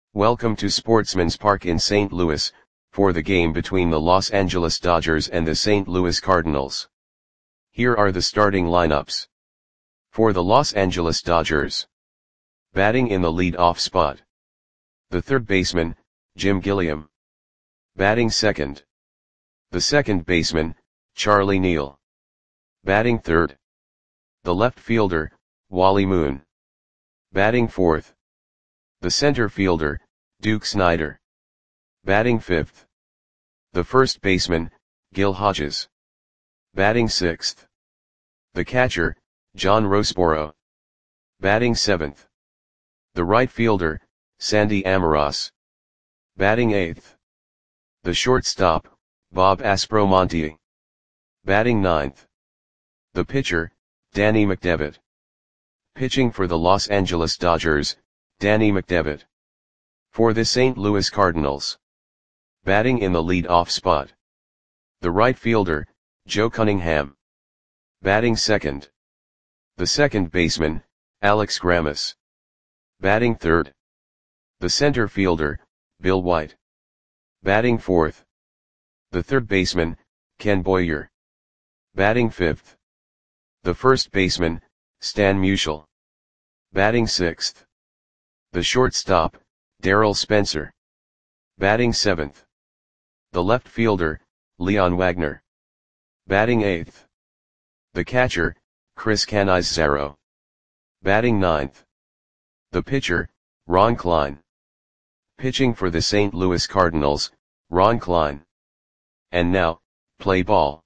Welcome to Sportsman's Park in St. Louis, for the game between the Los Angeles Dodgers and the St. Louis Cardinals. Here are the starting lineups. For the Los Angeles Dodgers. Batting in the lead-off spot. The third baseman, Jim Gilliam. Batting second. The second baseman, Charlie Neal. Batting third. The left fielder, Wally Moon. Batting fourth. The center fielder, Duke Snider. Batting fifth. The first baseman, Gil Hodges. Batting sixth. The catcher, John Roseboro. Batting seventh. The right fielder, Sandy Almaraz. Batting eighth. The shortstop, Bob Aspromonte. Batting ninth. The pitcher, Danny McDevitt. Pitching for the Los Angeles Dodgers, Danny McDevitt. For the St. Louis Cardinals. Batting in the lead-off spot. The right fielder, Joe Cunningham. Batting second. The second baseman, Alex Grammas. Batting third. The center fielder, Bill White. Batting fourth. The third baseman, Ken Boyer. Batting fifth. The first baseman, Stan Musial. Batting sixth. The shortstop, Darryl Spencer. Batting seventh. The left fielder, Leon Wagner. Batting eighth. The catcher, Chris Cannizzaro. Batting ninth. The pitcher, Ron Klein. Pitching for the St. Louis Cardinals, Ron Klein. And now, play ball.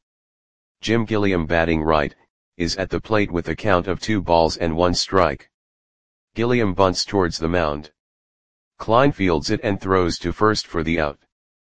Jim Gilliam batting right, is at the plate with a count of 2-1 strike. Gilliam bunts towards the mound. Klein fields it and throws to first for the out.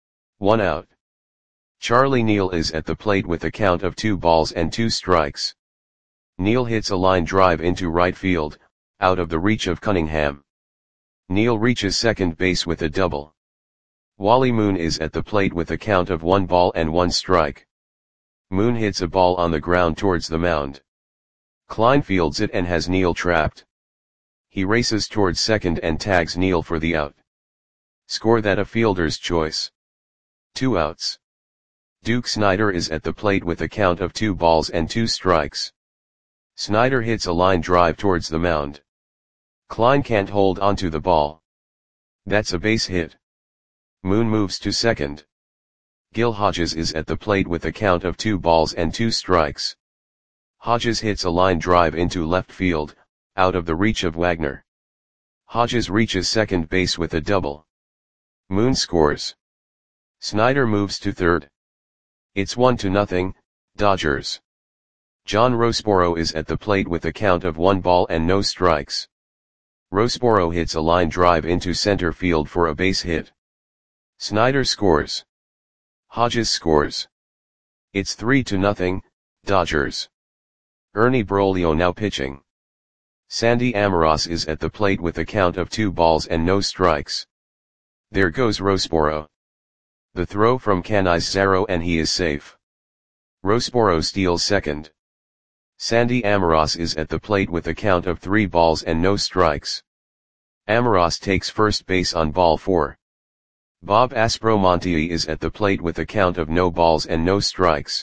1 out. Charlie Neal is at the plate with a count of 2 strikes. Neal hits a line drive into right field, out of the reach of Cunningham. Neal reaches second base with a double. Wally Moon is at the plate with a count of 1 strike. Moon hits a ball on the ground towards the mound. Klein fields it and has Neal trapped. He races towards second and tags Neal for the out. Score that a fielder's choice. 2 outs. Duke Snider is at the plate with a count of 2 strikes. Snider hits a line drive towards the mound. Klein can't hold onto the ball. That's a base hit. Moon moves to second. Gil Hodges is at the plate with a count of 2 strikes. Hodges hits a line drive into left field, out of the reach of Wagner. Hodges reaches second base with a double. Moon scores. Snider moves to third. It's 1-0, Dodgers. John Roseboro is at the plate with a count of 1 strikes. Roseboro hits a line drive into center field for a base hit. Snider scores. Hodges scores. It's 3-0, Dodgers. Ernie Broglio now pitching. Sandy Almaraz is at the plate with a count of 2 strikes. There goes Roseboro. The throw from Cannizzaro and he is safe. Roseboro steals second. Sandy Almaraz is at the plate with a count of 3 strikes. Almaraz takes first base on ball 4. Bob Aspromonte is at the plate with a count of no strikes.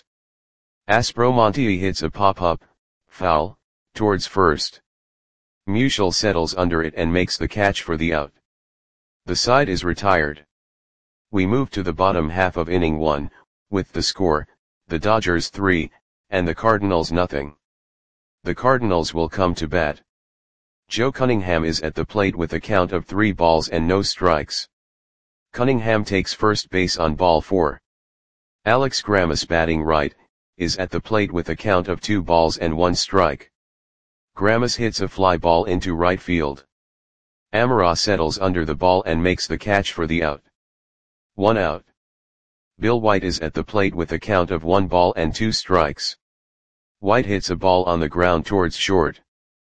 Aspromonte hits a pop-up, foul, towards first. Musial settles under it and makes the catch for the out. The side is retired. We move to the bottom half of inning 1, with the score, the Dodgers 3, and the Cardinals nothing. The Cardinals will come to bat. Joe Cunningham is at the plate with a count of 3 strikes. Cunningham takes first base on ball 4. Alex Grammas batting right, is at the plate with a count of 2 strike. Grammas hits a fly ball into right field. Almaraz settles under the ball and makes the catch for the out. 1 out. Bill White is at the plate with a count of 1 strikes. White hits a ball on the ground towards short.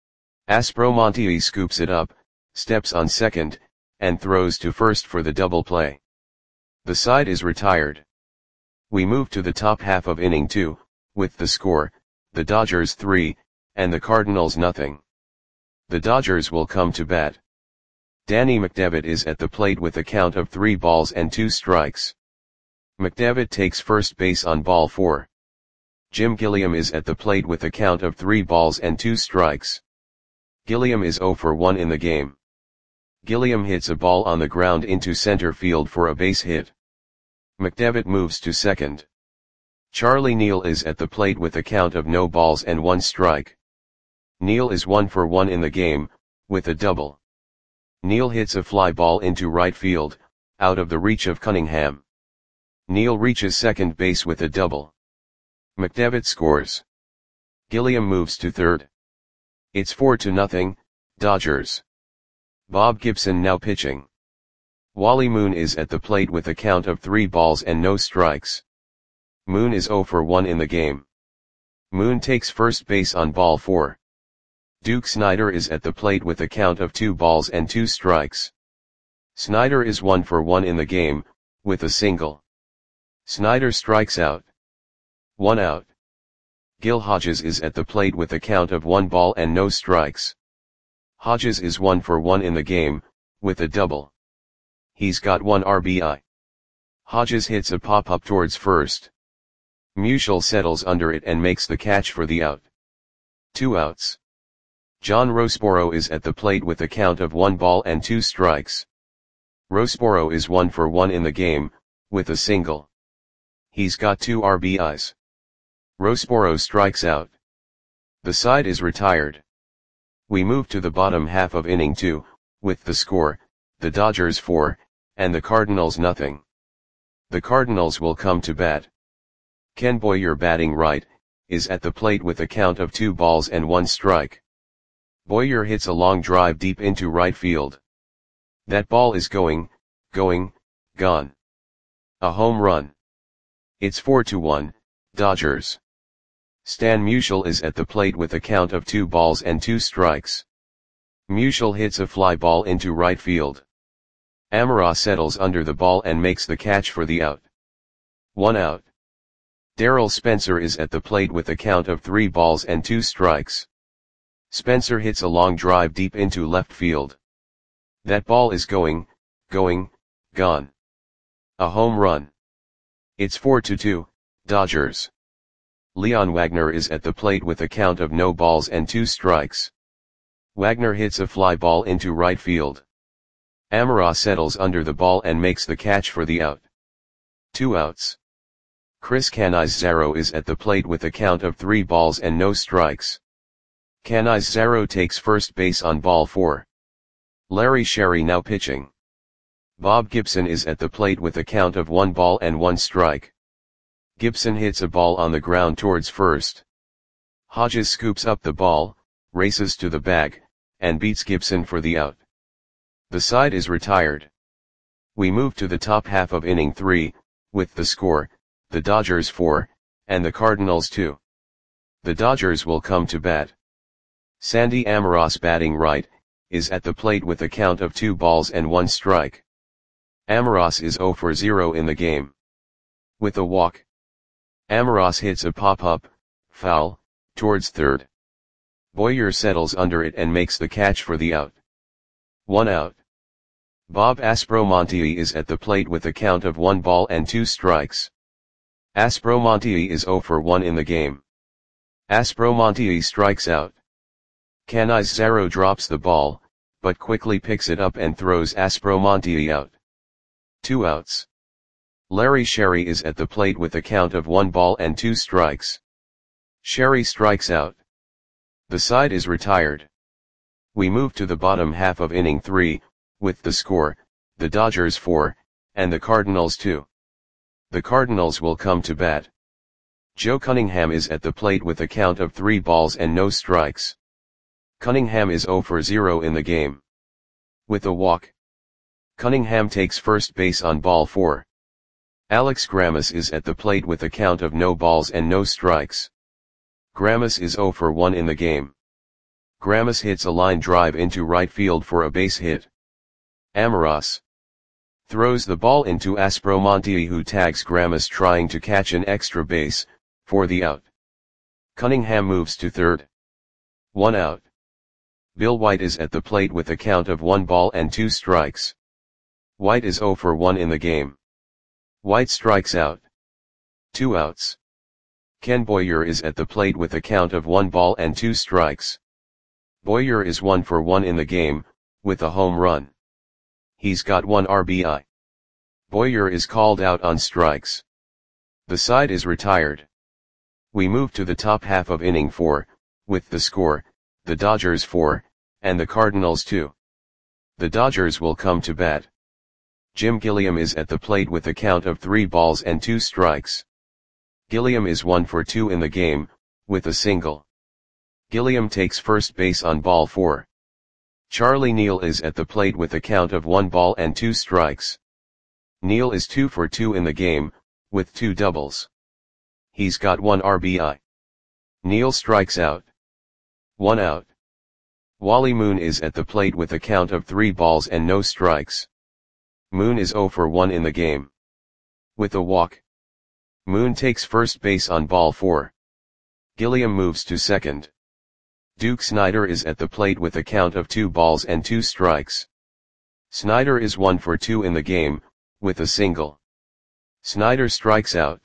Aspromonte scoops it up, steps on second, and throws to first for the double play. The side is retired. We move to the top half of inning 2, with the score, the Dodgers 3, and the Cardinals nothing. The Dodgers will come to bat. Danny McDevitt is at the plate with a count of 3 balls and 2 strikes. McDevitt takes first base on ball 4. Jim Gilliam is at the plate with a count of 3 balls and 2 strikes. Gilliam is 0 for 1 in the game. Gilliam hits a ball on the ground into center field for a base hit. McDevitt moves to second. Charlie Neal is at the plate with a count of no balls and 1 strike. Neal is 1 for 1 in the game, with a double. Neal hits a fly ball into right field, out of the reach of Cunningham. Neal reaches second base with a double. McDevitt scores. Gilliam moves to third. It's 4-0, Dodgers. Bob Gibson now pitching. Wally Moon is at the plate with a count of 3 balls and no strikes. Moon is 0 for 1 in the game. Moon takes first base on ball 4. Duke Snider is at the plate with a count of 2 balls and 2 strikes. Snider is 1 for 1 in the game, with a single. Snider strikes out. 1 out. Gil Hodges is at the plate with a count of 1 ball and no strikes. Hodges is 1 for 1 in the game, with a double. He's got 1 RBI. Hodges hits a pop-up towards first. Musial settles under it and makes the catch for the out. 2 outs. John Roseboro is at the plate with a count of 1 ball and 2 strikes. Roseboro is 1 for 1 in the game, with a single. He's got 2 RBIs. Roseboro strikes out. The side is retired. We move to the bottom half of inning 2, with the score, the Dodgers 4, and the Cardinals nothing. The Cardinals will come to bat. Ken Boyer, batting right, is at the plate with a count of 2 balls and 1 strike. Boyer hits a long drive deep into right field. That ball is gone. A home run. It's 4-1, Dodgers. Stan Musial is at the plate with a count of 2 balls and 2 strikes. Musial hits a fly ball into right field. Amara settles under the ball and makes the catch for the out. 1 out. Darrell Spencer is at the plate with a count of 3 balls and 2 strikes. Spencer hits a long drive deep into left field. That ball is gone. A home run. It's 4-2, Dodgers. Leon Wagner is at the plate with a count of no balls and 2 strikes. Wagner hits a fly ball into right field. Amara settles under the ball and makes the catch for the out. 2 outs. Chris Canizaro is at the plate with a count of 3 balls and no strikes. Canizaro takes first base on ball 4. Larry Sherry now pitching. Bob Gibson is at the plate with a count of 1 ball and 1 strike. Gibson hits a ball on the ground towards first. Hodges scoops up the ball, races to the bag, and beats Gibson for the out. The side is retired. We move to the top half of inning 3, with the score, the Dodgers 4, and the Cardinals 2. The Dodgers will come to bat. Sandy Amaros, batting right, is at the plate with a count of 2 balls and 1 strike. Amaros is 0 for 0 in the game. With a walk. Amaros hits a pop-up, foul, towards third. Boyer settles under it and makes the catch for the out. 1 out. Bob Aspromonte is at the plate with a count of 1 ball and 2 strikes. Aspromonte is 0 for 1 in the game. Aspromonte strikes out. Canizaro drops the ball, but quickly picks it up and throws Aspromonte out. 2 outs. Larry Sherry is at the plate with a count of 1 ball and 2 strikes. Sherry strikes out. The side is retired. We move to the bottom half of inning 3, with the score, the Dodgers 4, and the Cardinals 2. The Cardinals will come to bat. Joe Cunningham is at the plate with a count of 3 balls and no strikes. Cunningham is 0 for 0 in the game. With a walk. Cunningham takes first base on ball 4. Alex Grammas is at the plate with a count of no balls and no strikes. Grammas is 0 for 1 in the game. Grammas hits a line drive into right field for a base hit. Amaros throws the ball into Aspromonte, who tags Grammas trying to catch an extra base, for the out. Cunningham moves to third. 1 out. Bill White is at the plate with a count of 1 ball and 2 strikes. White is 0 for 1 in the game. White strikes out. 2 outs. Ken Boyer is at the plate with a count of 1 ball and 2 strikes. Boyer is 1 for 1 in the game, with a home run. He's got 1 RBI. Boyer is called out on strikes. The side is retired. We move to the top half of inning 4, with the score, the Dodgers 4, and the Cardinals 2. The Dodgers will come to bat. Jim Gilliam is at the plate with a count of 3 balls and 2 strikes. Gilliam is 1 for 2 in the game, with a single. Gilliam takes first base on ball 4. Charlie Neal is at the plate with a count of 1 ball and 2 strikes. Neal is 2 for 2 in the game, with 2 doubles. He's got 1 RBI. Neal strikes out. 1 out. Wally Moon is at the plate with a count of 3 balls and no strikes. Moon is 0 for 1 in the game. With a walk. Moon takes first base on ball 4. Gilliam moves to second. Duke Snider is at the plate with a count of 2 balls and 2 strikes. Snider is 1 for 2 in the game, with a single. Snider strikes out.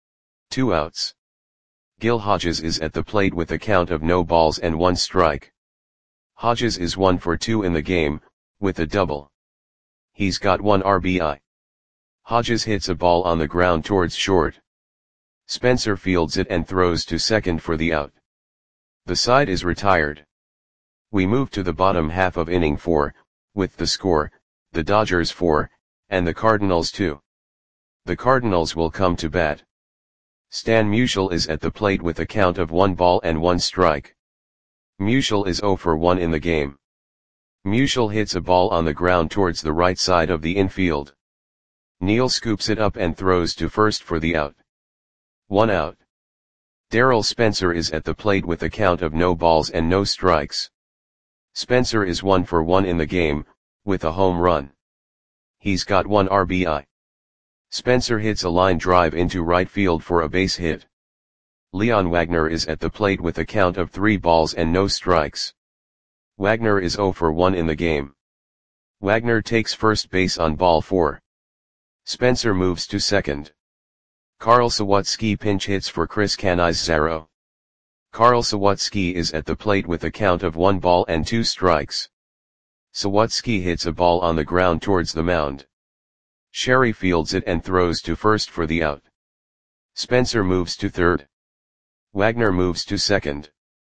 2 outs. Gil Hodges is at the plate with a count of no balls and 1 strike. Hodges is 1 for 2 in the game, with a double. He's got 1 RBI. Hodges hits a ball on the ground towards short. Spencer fields it and throws to second for the out. The side is retired. We move to the bottom half of inning 4, with the score, the Dodgers 4, and the Cardinals 2. The Cardinals will come to bat. Stan Musial is at the plate with a count of 1 ball and 1 strike. Musial is 0 for 1 in the game. Musial hits a ball on the ground towards the right side of the infield. Neal scoops it up and throws to first for the out. 1 out. Darryl Spencer is at the plate with a count of no balls and no strikes. Spencer is 1 for 1 in the game, with a home run. He's got 1 RBI. Spencer hits a line drive into right field for a base hit. Leon Wagner is at the plate with a count of 3 balls and no strikes. Wagner is 0 for 1 in the game. Wagner takes first base on ball 4. Spencer moves to second. Carl Sawatsky pinch hits for Chris Canizaro. Carl Sawatsky is at the plate with a count of 1 ball and 2 strikes. Sawatsky hits a ball on the ground towards the mound. Sherry fields it and throws to first for the out. Spencer moves to third. Wagner moves to second.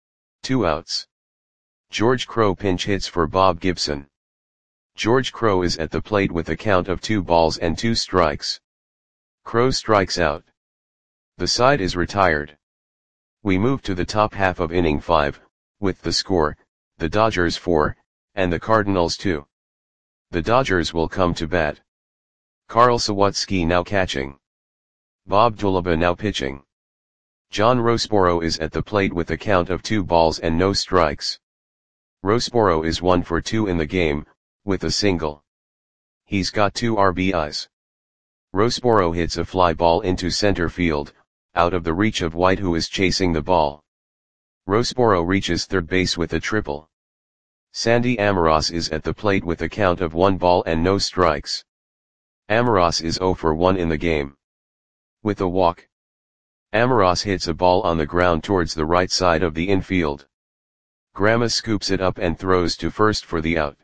2 outs. George Crowe pinch hits for Bob Gibson. George Crowe is at the plate with a count of 2 balls and 2 strikes. Crowe strikes out. The side is retired. We move to the top half of inning 5, with the score, the Dodgers 4, and the Cardinals 2. The Dodgers will come to bat. Carl Sawatsky now catching. Bob Dulaba now pitching. John Roseboro is at the plate with a count of 2 balls and no strikes. Roseboro is 1 for 2 in the game, with a single. He's got 2 RBIs. Roseboro hits a fly ball into center field, out of the reach of White who is chasing the ball. Roseboro reaches third base with a triple. Sandy Amoros is at the plate with a count of 1 ball and no strikes. Amoros is 0 for 1 in the game. With a walk. Amoros hits a ball on the ground towards the right side of the infield. Grandma scoops it up and throws to first for the out.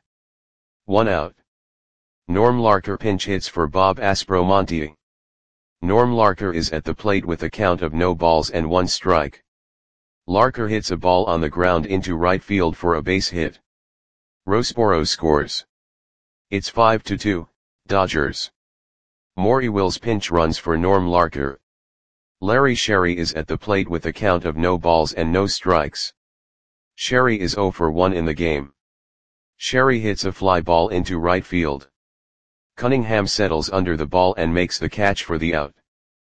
1 out. Norm Larker pinch hits for Bob Aspromonte. Norm Larker is at the plate with a count of no balls and 1 strike. Larker hits a ball on the ground into right field for a base hit. Roseboro scores. It's 5-2, Dodgers. Maury Wills pinch runs for Norm Larker. Larry Sherry is at the plate with a count of no balls and no strikes. Sherry is 0 for 1 in the game. Sherry hits a fly ball into right field. Cunningham settles under the ball and makes the catch for the out.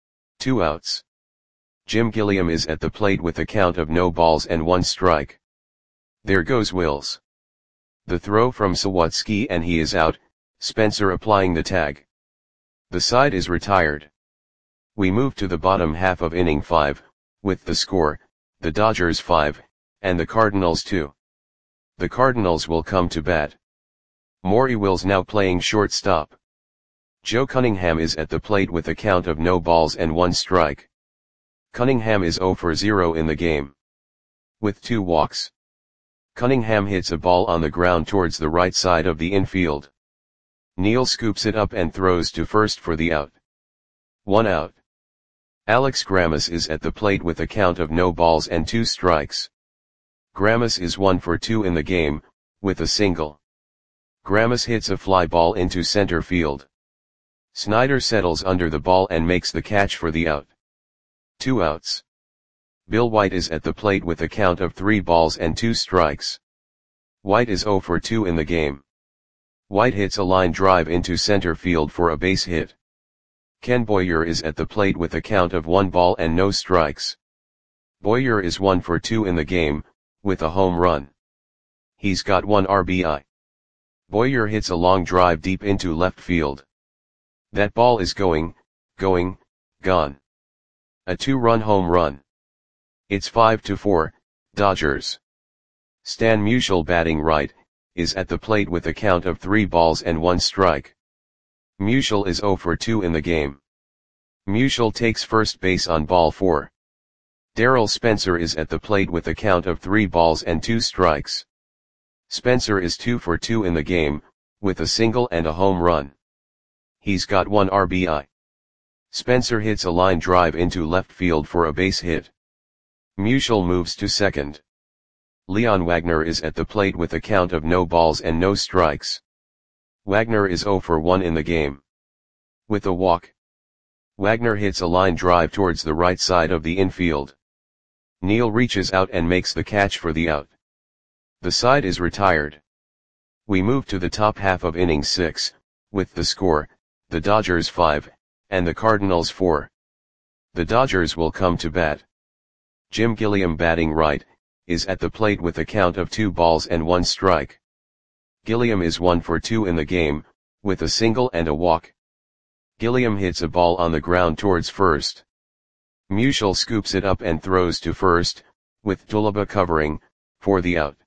2 outs. Jim Gilliam is at the plate with a count of no balls and 1 strike. There goes Wills. The throw from Sawatsky and he is out, Spencer applying the tag. The side is retired. We move to the bottom half of inning 5, with the score, the Dodgers 5, and the Cardinals 2. The Cardinals will come to bat. Maury Wills now playing shortstop. Joe Cunningham is at the plate with a count of no balls and 1 strike. Cunningham is 0 for 0 in the game. With 2 walks. Cunningham hits a ball on the ground towards the right side of the infield. Neal scoops it up and throws to first for the out. 1 out. Alex Grammas is at the plate with a count of no balls and 2 strikes. Grammas is 1 for 2 in the game, with a single. Grammas hits a fly ball into center field. Snyder settles under the ball and makes the catch for the out. 2 outs. Bill White is at the plate with a count of 3 balls and 2 strikes. White is 0 for 2 in the game. White hits a line drive into center field for a base hit. Ken Boyer is at the plate with a count of 1 ball and no strikes. Boyer is 1 for 2 in the game, with a home run. He's got 1 RBI. Boyer hits a long drive deep into left field. That ball is going, gone. A 2-run home run. It's 5-4, Dodgers. Stan Musial batting right, is at the plate with a count of 3 balls and 1 strike. Musial is 0 for 2 in the game. Musial takes first base on ball 4. Darrell Spencer is at the plate with a count of 3 balls and 2 strikes. Spencer is 2 for 2 in the game, with a single and a home run. He's got 1 RBI. Spencer hits a line drive into left field for a base hit. Musial moves to second. Leon Wagner is at the plate with a count of no balls and no strikes. Wagner is 0 for 1 in the game. With a walk. Wagner hits a line drive towards the right side of the infield. Neal reaches out and makes the catch for the out. The side is retired. We move to the top half of inning 6, with the score, the Dodgers 5, and the Cardinals 4. The Dodgers will come to bat. Jim Gilliam batting right, is at the plate with a count of 2 balls and 1 strike. Gilliam is 1 for 2 in the game, with a single and a walk. Gilliam hits a ball on the ground towards first. Musial scoops it up and throws to first, with Tulaba covering, for the out.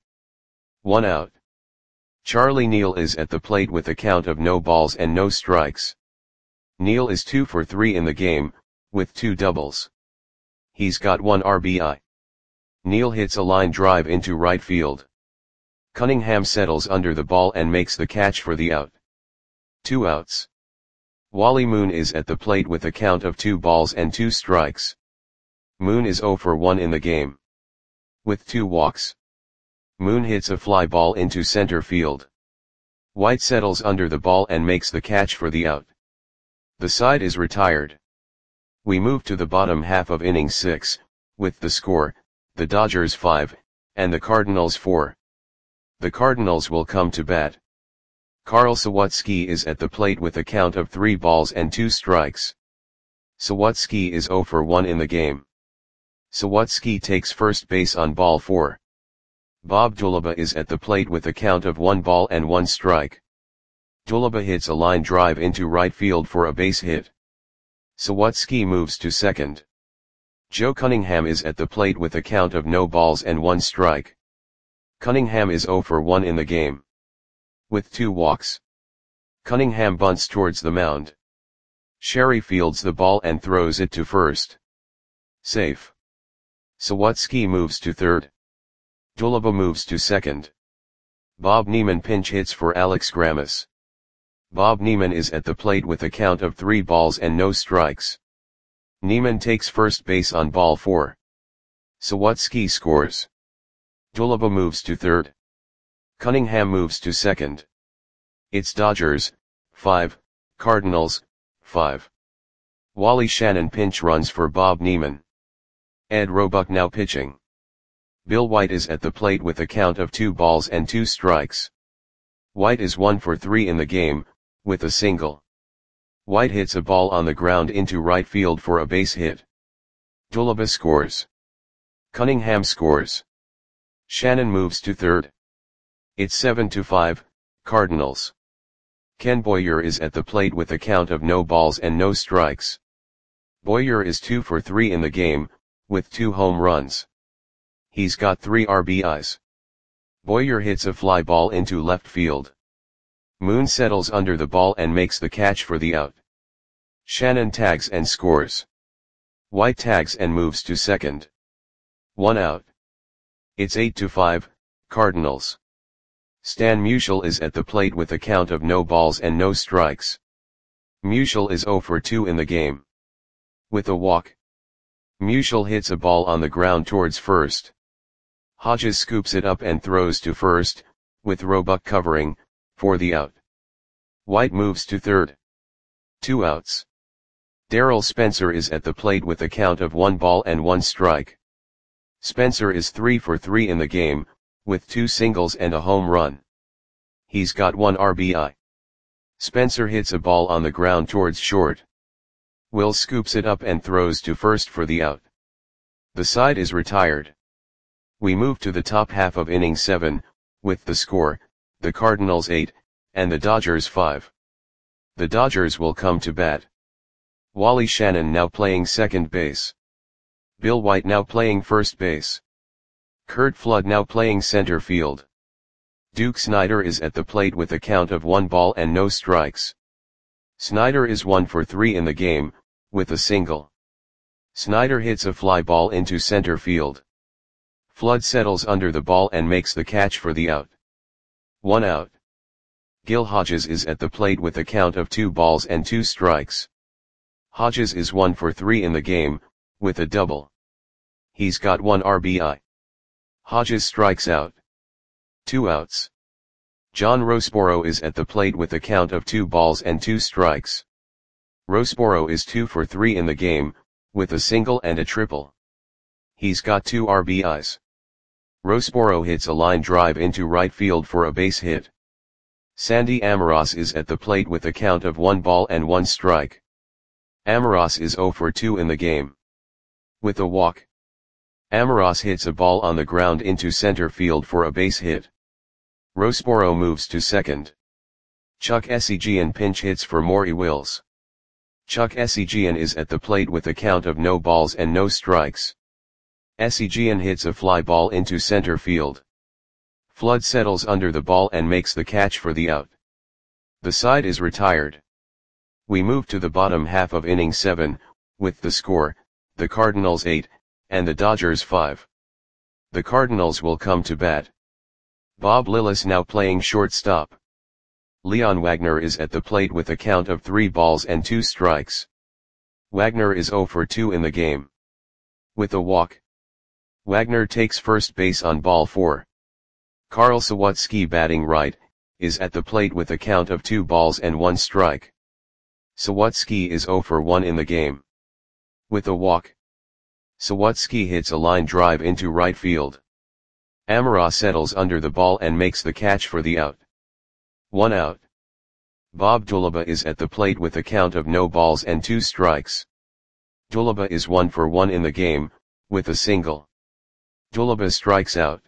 1 out. Charlie Neal is at the plate with a count of no balls and no strikes. Neal is 2 for 3 in the game, with 2 doubles. He's got 1 RBI. Neal hits a line drive into right field. Cunningham settles under the ball and makes the catch for the out. 2 outs. Wally Moon is at the plate with a count of 2 balls and 2 strikes. Moon is 0 for 1 in the game. With 2 walks. Moon hits a fly ball into center field. White settles under the ball and makes the catch for the out. The side is retired. We move to the bottom half of inning 6, with the score, the Dodgers 5, and the Cardinals 4. The Cardinals will come to bat. Carl Sawatsky is at the plate with a count of 3 balls and 2 strikes. Sawatsky is 0 for 1 in the game. Sawatsky takes first base on ball 4. Bob Dulaba is at the plate with a count of 1 ball and 1 strike. Dulaba hits a line drive into right field for a base hit. Sawatsky moves to second. Joe Cunningham is at the plate with a count of no balls and 1 strike. Cunningham is 0 for 1 in the game. With 2 walks. Cunningham bunts towards the mound. Sherry fields the ball and throws it to first. Safe. Sawatsky moves to third. Dulaba moves to second. Bob Neiman pinch hits for Alex Grammas. Bob Neiman is at the plate with a count of 3 balls and no strikes. Neiman takes first base on ball 4. Sawatsky scores. Dulaba moves to third. Cunningham moves to second. It's Dodgers, 5, Cardinals, 5. Wally Shannon pinch runs for Bob Neiman. Ed Roebuck now pitching. Bill White is at the plate with a count of 2 balls and 2 strikes. White is 1 for 3 in the game, with a single. White hits a ball on the ground into right field for a base hit. Dulaba scores. Cunningham scores. Shannon moves to third. It's 7-5, Cardinals. Ken Boyer is at the plate with a count of no balls and no strikes. Boyer is 2 for 3 in the game, with 2 home runs. He's got 3 RBIs. Boyer hits a fly ball into left field. Moon settles under the ball and makes the catch for the out. Shannon tags and scores. White tags and moves to second. 1 out. It's 8-5, Cardinals. Stan Musial is at the plate with a count of no balls and no strikes. Musial is 0 for 2 in the game. With a walk. Musial hits a ball on the ground towards first. Hodges scoops it up and throws to first, with Roebuck covering, for the out. White moves to third. 2 outs. Darrell Spencer is at the plate with a count of 1 ball and 1 strike. Spencer is 3 for 3 in the game, with 2 singles and a home run. He's got 1 RBI. Spencer hits a ball on the ground towards short. Will scoops it up and throws to first for the out. The side is retired. We move to the top half of inning 7, with the score, the Cardinals 8, and the Dodgers 5. The Dodgers will come to bat. Wally Shannon now playing second base. Bill White now playing first base. Curt Flood now playing center field. Duke Snider is at the plate with a count of 1 ball and no strikes. Snider is 1 for 3 in the game, with a single. Snider hits a fly ball into center field. Flood settles under the ball and makes the catch for the out. 1 out. Gil Hodges is at the plate with a count of 2 balls and 2 strikes. Hodges is 1 for 3 in the game, with a double. He's got 1 RBI. Hodges strikes out. 2 outs. John Roseboro is at the plate with a count of 2 balls and 2 strikes. Roseboro is 2 for 3 in the game, with a single and a triple. He's got 2 RBIs. Roseboro hits a line drive into right field for a base hit. Sandy Amoros is at the plate with a count of 1 ball and 1 strike. Amoros is 0 for 2 in the game. With a walk. Amoros hits a ball on the ground into center field for a base hit. Roseboro moves to second. Chuck Essegian pinch hits for Maury Wills. Chuck Essegian is at the plate with a count of no balls and no strikes. Essegian hits a fly ball into center field. Flood settles under the ball and makes the catch for the out. The side is retired. We move to the bottom half of inning 7, with the score, the Cardinals 8, and the Dodgers 5. The Cardinals will come to bat. Bob Lillis now playing shortstop. Leon Wagner is at the plate with a count of 3 balls and 2 strikes. Wagner is 0 for 2 in the game. With a walk. Wagner takes first base on ball 4. Carl Sawatsky batting right, is at the plate with a count of 2 balls and 1 strike. Sawatsky is 0 for 1 in the game. With a walk. Sawatsky hits a line drive into right field. Amoros settles under the ball and makes the catch for the out. 1 out. Bob Dulaba is at the plate with a count of no balls and 2 strikes. Dulaba is 1 for 1 in the game, with a single. Dulaba strikes out.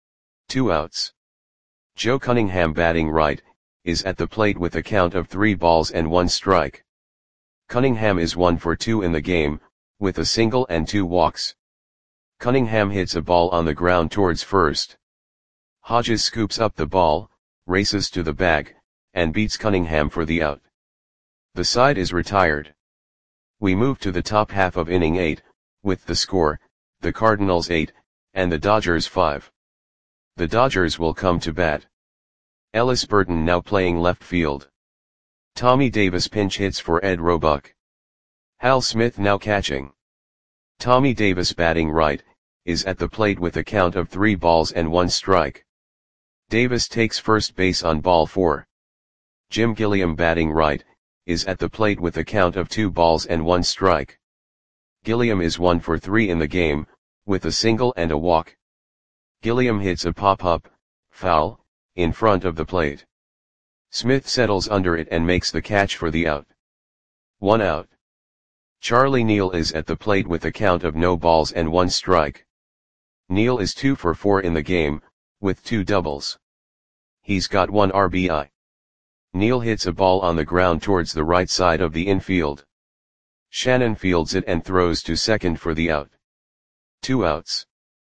2 outs. Joe Cunningham batting right, is at the plate with a count of 3 balls and 1 strike. Cunningham is 1 for 2 in the game, with a single and 2 walks. Cunningham hits a ball on the ground towards first. Hodges scoops up the ball, races to the bag, and beats Cunningham for the out. The side is retired. We move to the top half of inning 8, with the score, the Cardinals 8, and the Dodgers 5. The Dodgers will come to bat. Ellis Burton now playing left field. Tommy Davis pinch hits for Ed Roebuck. Hal Smith now catching. Tommy Davis batting right, is at the plate with a count of 3 balls and 1 strike. Davis takes first base on ball 4. Jim Gilliam batting right, is at the plate with a count of 2 balls and 1 strike. Gilliam is 1 for 3 in the game, with a single and a walk. Gilliam hits a pop-up, foul, in front of the plate. Smith settles under it and makes the catch for the out. 1 out. Charlie Neal is at the plate with a count of no balls and 1 strike. Neal is 2 for 4 in the game, with 2 doubles. He's got 1 RBI. Neal hits a ball on the ground towards the right side of the infield. Shannon fields it and throws to second for the out. 2 outs.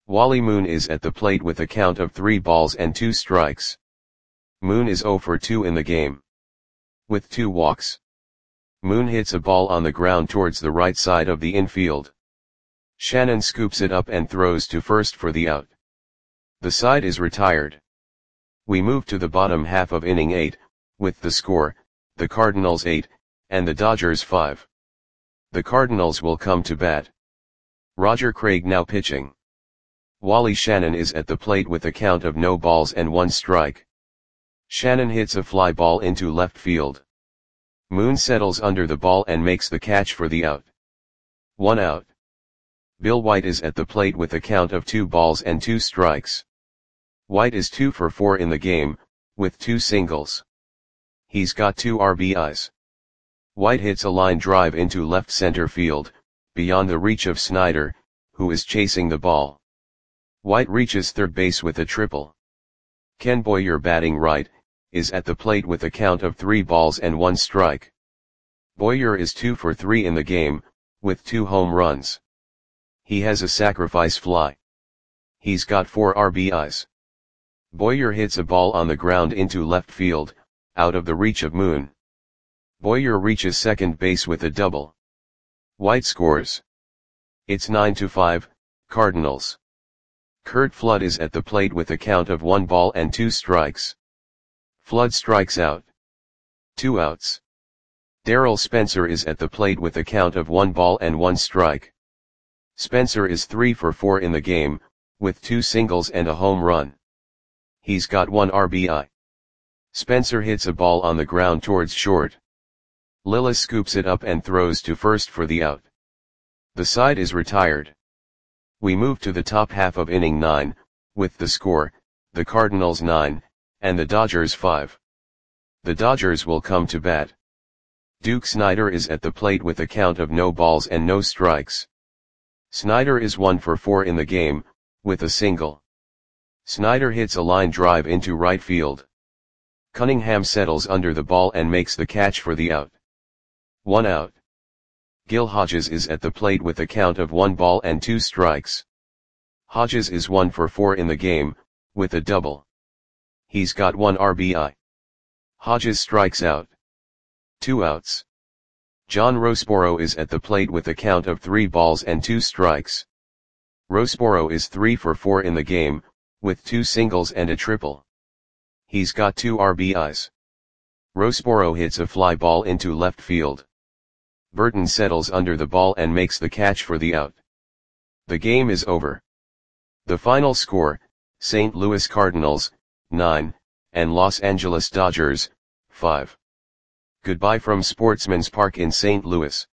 Wally Moon is at the plate with a count of 3 balls and 2 strikes. Moon is 0 for 2 in the game. With 2 walks. Moon hits a ball on the ground towards the right side of the infield. Shannon scoops it up and throws to first for the out. The side is retired. We move to the bottom half of inning 8, with the score, the Cardinals 8, and the Dodgers 5. The Cardinals will come to bat. Roger Craig now pitching. Wally Shannon is at the plate with a count of no balls and 1 strike. Shannon hits a fly ball into left field. Moon settles under the ball and makes the catch for the out. 1 out. Bill White is at the plate with a count of 2 balls and 2 strikes. White is 2 for 4 in the game, with 2 singles. He's got 2 RBIs. White hits a line drive into left center field, beyond the reach of Snyder, who is chasing the ball. White reaches third base with a triple. Ken Boyer, batting right, is at the plate with a count of 3 balls and 1 strike. Boyer is 2 for 3 in the game, with 2 home runs. He has a sacrifice fly. He's got 4 RBIs. Boyer hits a ball on the ground into left field, out of the reach of Moon. Boyer reaches second base with a double. White scores. It's 9-5, Cardinals. Curt Flood is at the plate with a count of 1 ball and 2 strikes. Flood strikes out. 2 outs. Darryl Spencer is at the plate with a count of 1 ball and 1 strike. Spencer is 3 for 4 in the game, with 2 singles and a home run. He's got 1 RBI. Spencer hits a ball on the ground towards short. Lillis scoops it up and throws to first for the out. The side is retired. We move to the top half of inning 9, with the score, the Cardinals 9, and the Dodgers 5. The Dodgers will come to bat. Duke Snider is at the plate with a count of no balls and no strikes. Snider is 1 for 4 in the game, with a single. Snider hits a line drive into right field. Cunningham settles under the ball and makes the catch for the out. 1 out. Gil Hodges is at the plate with a count of 1 ball and 2 strikes. Hodges is 1 for 4 in the game, with a double. He's got 1 RBI. Hodges strikes out. 2 outs. John Roseboro is at the plate with a count of 3 balls and 2 strikes. Roseboro is 3 for 4 in the game, with 2 singles and a triple. He's got 2 RBIs. Roseboro hits a fly ball into left field. Burton settles under the ball and makes the catch for the out. The game is over. The final score, St. Louis Cardinals, 9, and Los Angeles Dodgers, 5. Goodbye from Sportsman's Park in St. Louis.